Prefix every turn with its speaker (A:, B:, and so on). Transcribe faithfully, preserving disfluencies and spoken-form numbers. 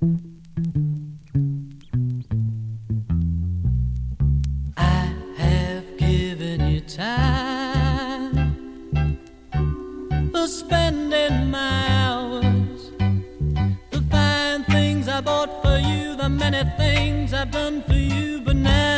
A: I have given you time for spending my hours, the fine things I bought for you, the many things I've done for you, but now